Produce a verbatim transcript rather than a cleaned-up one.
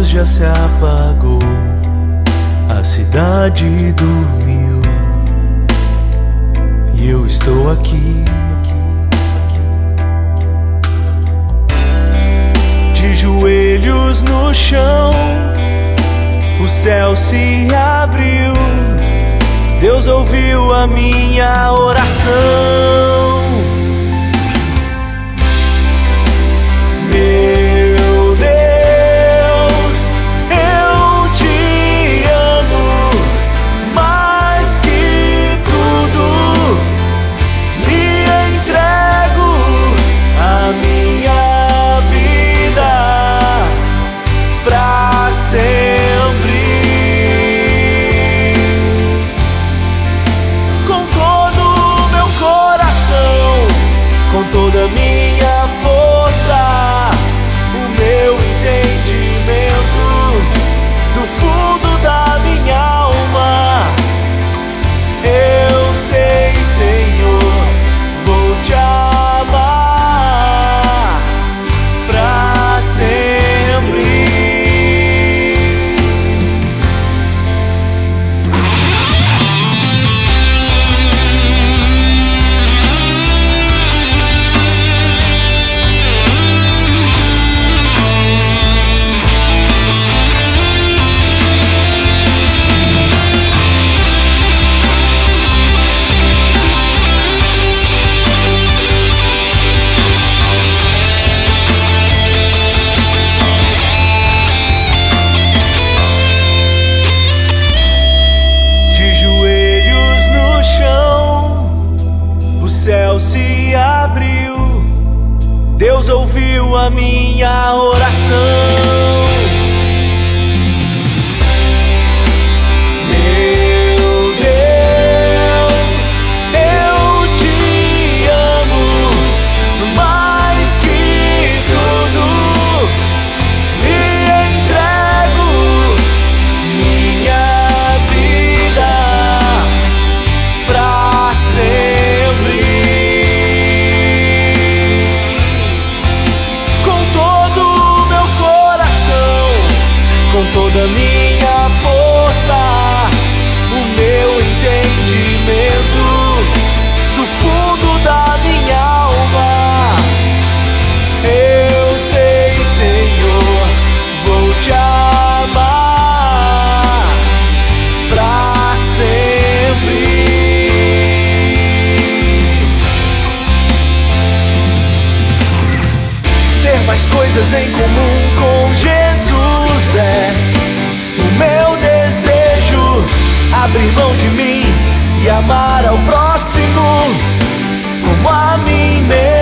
luz já se apagou, a cidade dormiu, e eu estou aqui, de joelhos no chão. O céu se abriu, Deus ouviu a minha oração. Meu Deus, eu te amo mais que tudo, me entrego a minha vida pra sempre. Com todo o meu coração, com toda a minha força, o meu entendimento, do fundo da minha alma, eu sei, Senhor, vou te amar pra sempre. O céu se abriu, Deus ouviu a minha oração. Meu Deus, eu te amo mais que tudo, me entrego minha vida pra sempre. Com toda a minha força, o meu entendimento, do fundo da minha alma, eu sei, Senhor, vou te amar pra sempre. Ter mais coisas em comum com Jesus é o meu desejo. Abrir mão de mim e amar ao próximo como a mim mesmo.